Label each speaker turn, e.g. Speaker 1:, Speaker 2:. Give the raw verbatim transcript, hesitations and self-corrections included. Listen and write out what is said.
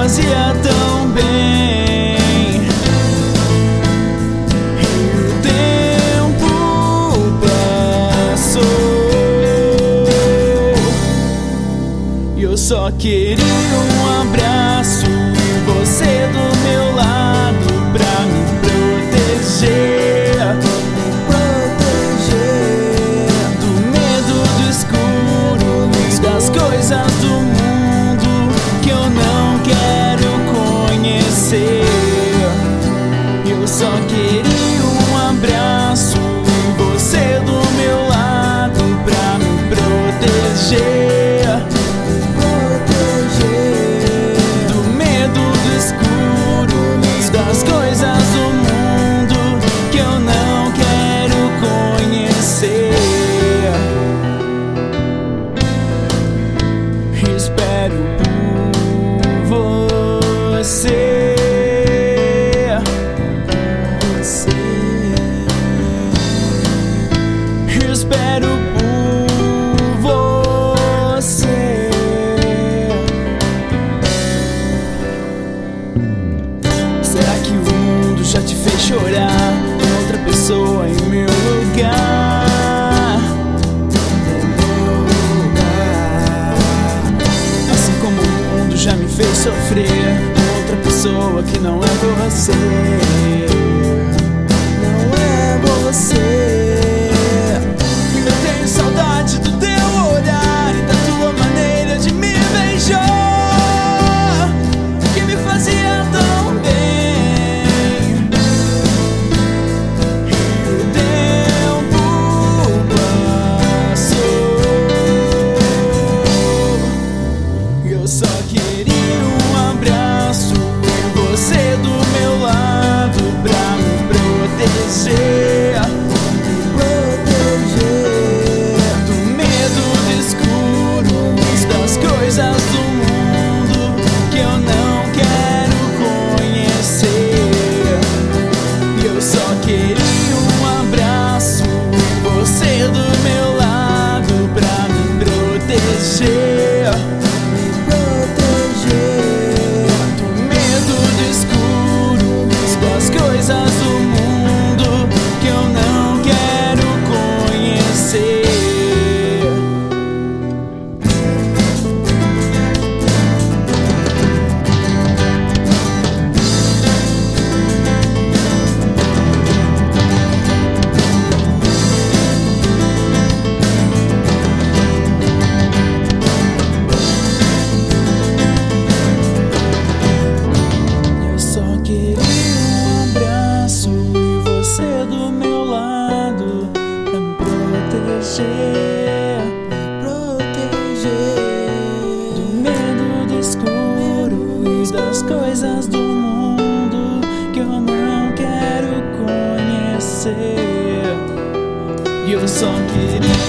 Speaker 1: fazia tão bem. E o tempo passou e eu só queria um abraço e você do meu lado pra me proteger. Coisas do mundo que eu não quero conhecer. Eu só queria um abraço e você do meu lado pra me proteger. Do medo do escuro, das coisas do mundo que eu não quero conhecer. Espero por você, você. Espero por você. Será que o mundo já te fez chorar? Tem outra pessoa em meu lugar. Já me fez sofrer com outra pessoa que não é você. Não é você. Eu tenho saudade do teu olhar e da tua maneira de me beijar, que me fazia tão bem. E o tempo passou e eu só queria um abraço e você do meu lado pra me proteger. Proteger do medo do escuro, das coisas do mundo que eu não quero conhecer. E eu só queria um abraço e você do meu lado pra me proteger. Coisas do mundo que eu não quero conhecer. Eu só queria do meu lado pra me proteger, me proteger do medo do escuro e das coisas do mundo que eu não quero conhecer. E eu só queria